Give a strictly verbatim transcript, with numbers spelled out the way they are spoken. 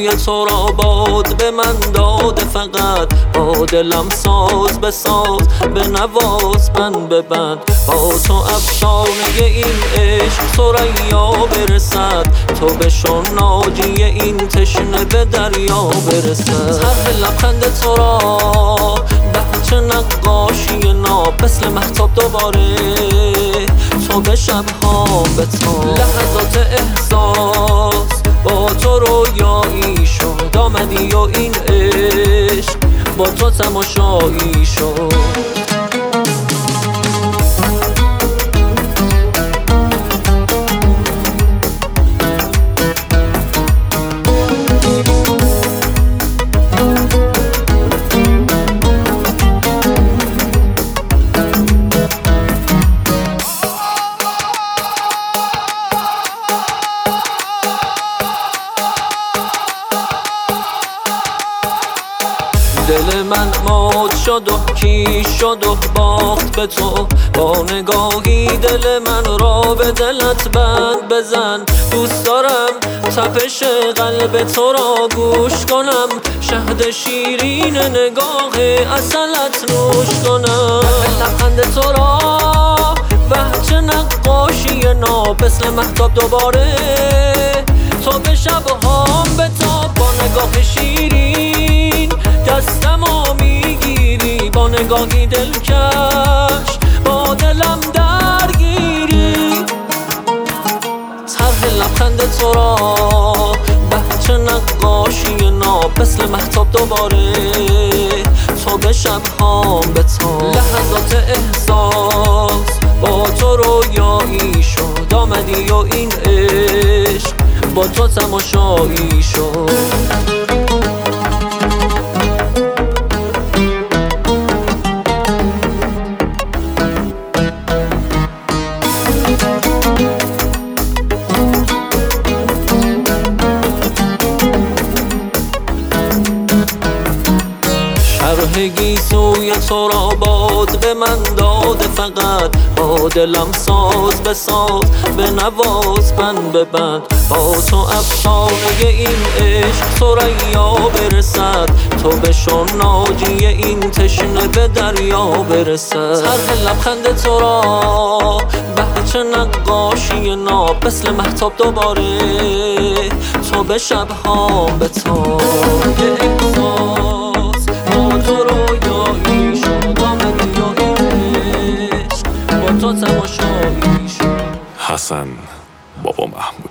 سوی تو را باد به من داده، فقط با دلم ساز بساز به نواز بند به بند. با تو افسانه این عشق ثریا برسد، تو بشو ناجی این تشنه به دریا برسد. طرح لبخند تو را بچه نقاشی ناب، مثل مهتاب دوباره تو به شب‌ها به تو. لحظات احساس با تو رویایی شد، آمدی و این عشق با تو تماشایی شد. دل من مات شد و کیش شد و باخت به تو، با نگاهی دل من را به دلت بند بزن. دوست دارم تپش قلب تو را گوش کنم، شهد شیرین نگاه عسلت نوش کنم. لبخند تو را وحچه نقاشی ناب، مثل مهتاب دوباره تو به شبهام به تو. با نگاه شیرین دستمو میگیری، با نگاهی دلکش با دلم درگیری. طرح لبخند تو را بچه نقاشی ناب، مثل مهتاب دوباره تو به شبهام به تو. لحظات احساس با تو رویایی شد، آمدی و این عشق با تو تماشایی شد. شرح سوی تو را باد به من داده، فقط با دلم ساز بساز به نواز بند به بند. با تو افسانه این عشق ثریا برسد، تو بشو ناجی این تشنه به دریا برسد. طرح لبخند تو را بچه نقاشی ناب، مثل مهتاب دوباره تو به شبهام به تو. تو رویایی شد، آمدی و این عشق با تو تماشایی شد. حسن بابا محمود.